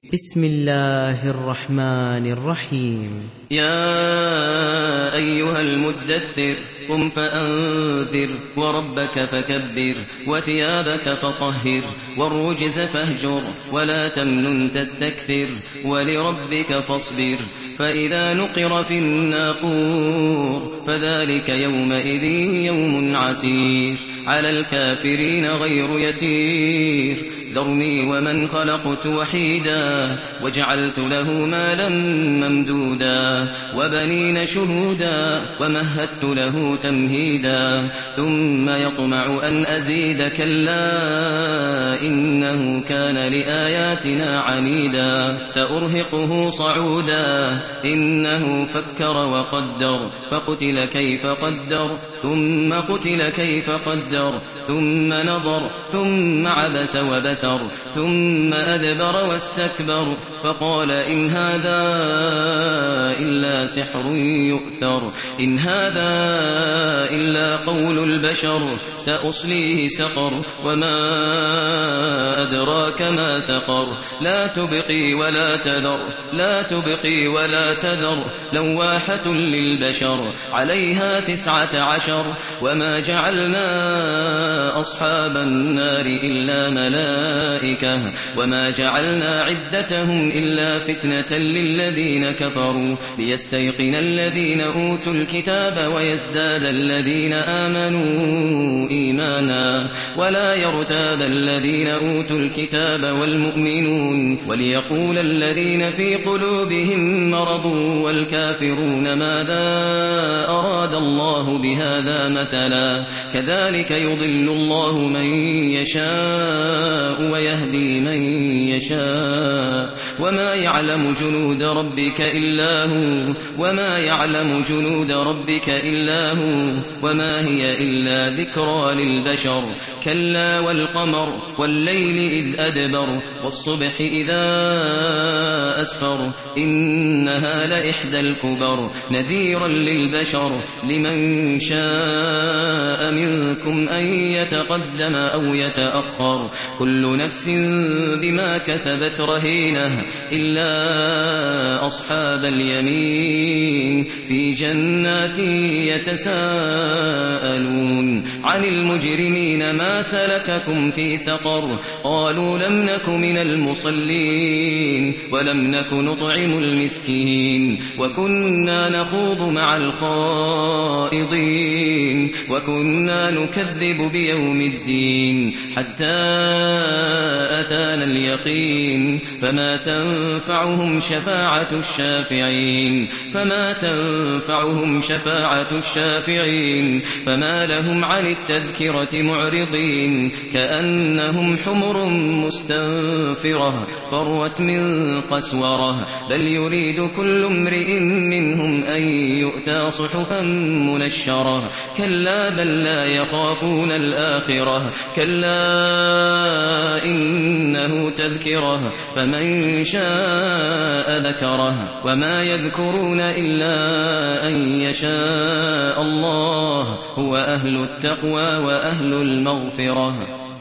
بسم الله الرحمن الرحيم. يا أيها المدثر قم فأنذر وربك فكبر وثيابك فطهر والرجز فاهجر ولا تمنن تستكثر ولربك فاصبر فإذا نقر في الناقور فذلك يومئذ يوم عسير على الكافرين غير يسير ذرني ومن خلقت وحيدا وجعلت له مالا ممدودا وبنين شهودا ومهدت له تمهيدا ثم يطمع أن أزيد كلا إنه كان لآياتنا عنيدا سأرهقه صعودا إنه فكر وقدر فقتل كيف قدر ثم قتل كيف قدر ثم نظر ثم عبس وبسر ثم أدبر واستكبر فقال إن هذا إلا سحر يؤثر إن هذا إلا قول البشر سأصليه سقر وما أدراك ما سقر لا تبقي ولا تذر لا تبقي ولا تذر لواحة للبشر عليها 19 وما جعلنا أصحاب النار إلا ملائكة وما جعلنا عدتهم إلا فتنة للذين كفروا ليستيقن الذين أوتوا الكتاب ويزداد الذين آمنوا إيمانا ولا يرتاب الذين أوتوا الكتاب والمؤمنون وليقول الذين في قلوبهم مرض والكافرون ماذا أراد الله بهذا مثلا كذلك يضل الله من يشاء ويهدي من يشاء وما يعلم جنود ربك إلا هو وما يعلم جنود ربك إلا هو وما هي إلا ذكرى للبشر كلا والقمر والليل إذ أدبر والصبح إذا أسفر إنها لإحدى الكبر نذيرا للبشر لمن شاء منكم أن يتقدم أو يتأخر كل نفس بما كسبت رهينة إلا أصحاب اليمين في جنات يتساءلون عن المجرمين ما سلككم في سقر قالوا لم نك من المصلين ولم نك نطعم المسكين وكنا نخوض مع الخائضين وكنا نكذب بيوم الدين حتى أتانا اليقين فما تنفعهم شفاعة الشافعين فما لهم عن التذكرة معرضين كأنهم حمر مستنفرة فروت من قسورة بل يريد كل امرئ منهم أن يؤتى صحفا منشرة كلا بل لا يخافون الآخرة كلا إنه تذكرة فمن شاء ذكره وما يذكرون إلا أن يشاء الله هو أهل التقوى وأهل المغفرة